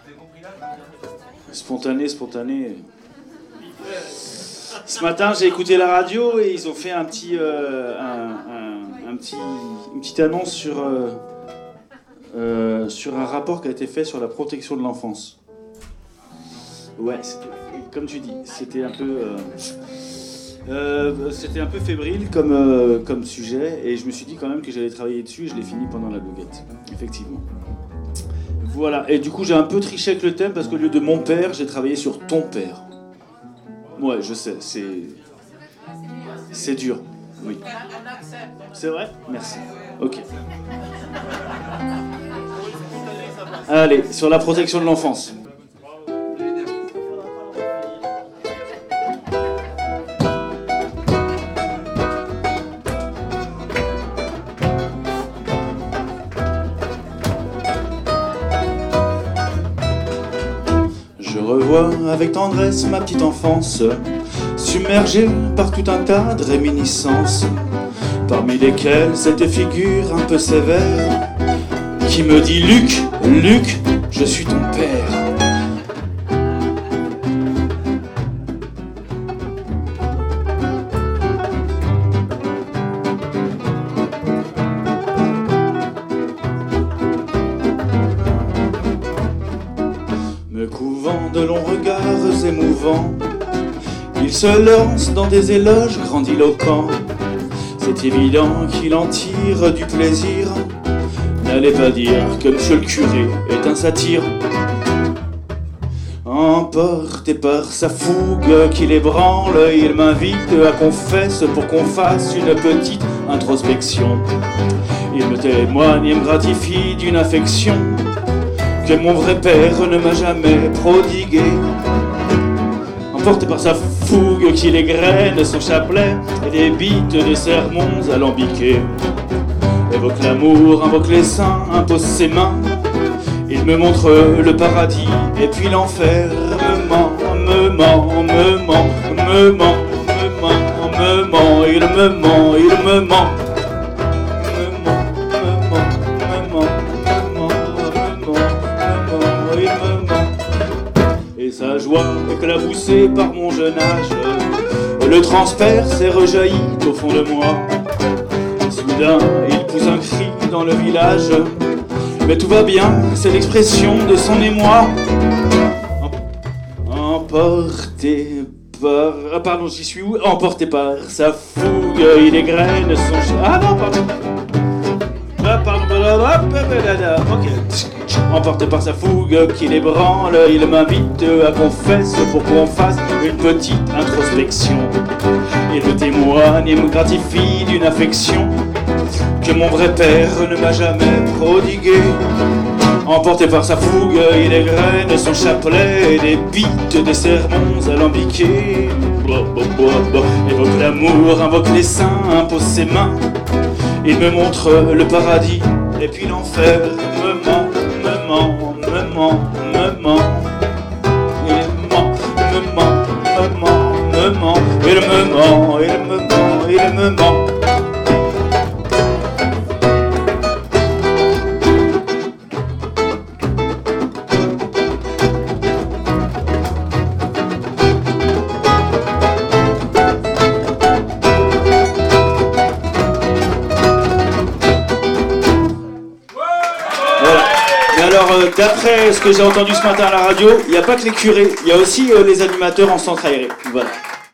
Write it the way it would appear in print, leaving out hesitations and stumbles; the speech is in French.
Spontané. Ce matin, j'ai écouté la radio et ils ont fait une petite annonce sur un rapport qui a été fait sur la protection de l'enfance. Ouais, comme tu dis, c'était un peu fébrile comme sujet, et je me suis dit quand même que j'allais travailler dessus, et je l'ai fini pendant la goguette, effectivement. Voilà, et du coup j'ai un peu triché avec le thème, parce qu'au lieu de mon père, j'ai travaillé sur ton père. Ouais, je sais, c'est dur, oui. C'est vrai ? Merci. Ok. Allez, sur la protection de l'enfance. Je revois avec tendresse ma petite enfance, submergée par tout un tas de réminiscences, parmi lesquelles cette figure un peu sévère qui me dit « Luc, je suis ton père ». Me couvant de longs regards émouvants, il se lance dans des éloges grandiloquents. C'est évident qu'il en tire du plaisir. N'allez pas dire que monsieur le curé est un satyre. Emporté par sa fougue qui l'ébranle, il m'invite à confesse pour qu'on fasse une petite introspection. Il me témoigne et me gratifie d'une affection que mon vrai père ne m'a jamais prodiguée. Emporté par sa fougue qui égrène son chapelet et des bites de sermons alambiqués. Évoque l'amour, invoque les saints, impose ses mains. Il me montre le paradis et puis l'enfer. Me ment, il me ment. Et sa joie éclaboussée par mon jeune âge, le transperce et rejaillit au fond de moi. Soudain, il pousse un cri dans le village, mais tout va bien, c'est l'expression de son émoi. Emporté par... Ah pardon, j'y suis où ? Emporté par sa fougue, il égrène son... Ah non, pardon. Ah pardon, ok. Emporté par sa fougue qui l'ébranle, il m'invite à confesse pour qu'on fasse une petite introspection. Il me témoigne et me gratifie d'une affection que mon vrai père ne m'a jamais prodiguée. Emporté par sa fougue, il égrène son chapelet et des bites des sermons alambiqués. Évoque l'amour, invoque les saints, impose ses mains. Il me montre le paradis et puis l'enfer. Me ment. Il me ment. D'après ce que j'ai entendu ce matin à la radio, il n'y a pas que les curés, il y a aussi les animateurs en centre aéré. Voilà.